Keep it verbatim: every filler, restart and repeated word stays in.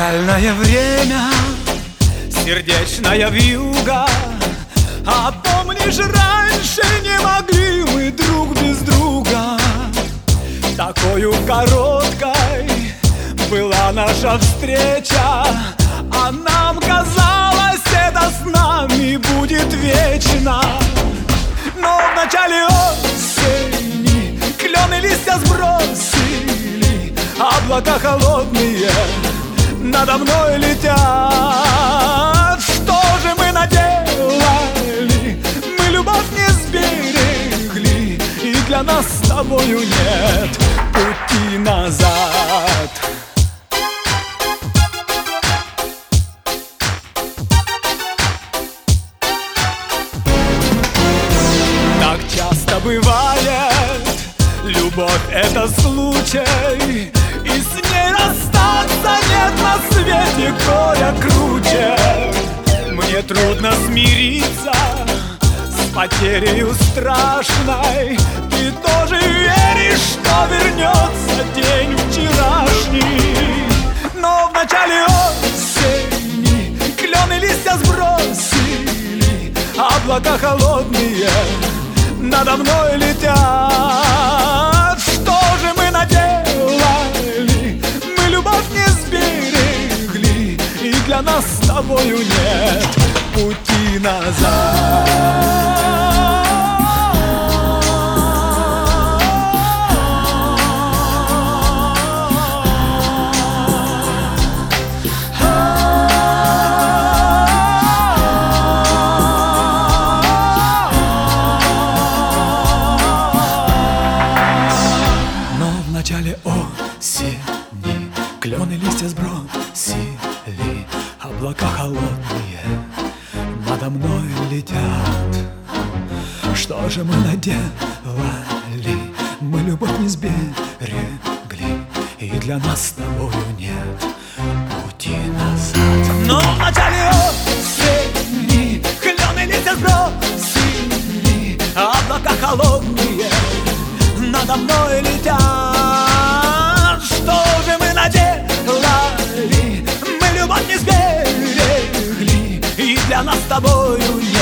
Печальное время, сердечная вьюга. А помнишь, раньше не могли мы друг без друга. Такою короткой была наша встреча, а нам казалось, это с нами будет вечно. Но в начале осени клены листья сбросили, облака холодные надо мной летят. Что же мы наделали? Мы любовь не сберегли, и для нас с тобою нет пути назад. Так часто бывает, любовь — это случай, и с ней расстаться нет на свете горя круче. Мне трудно смириться с потерею страшной. Ты тоже веришь, что вернется день вчерашний. Но в начале осени клены листья сбросили, облака холодные надо мной летят. Что же мы наделали? Мы любовь не сберегли, и для нас с тобою нет пути назад. В начале осени клены листья сбросили, облака холодные надо мной летят. Что же мы наделали? Мы любовь не сберегли, и для нас с тобою нет пути назад. Но в начале осени клены листья сбросили, облака холодные надо мной летят. Что же мы наделали? Мы любовь не сберегли, и для нас с тобою нет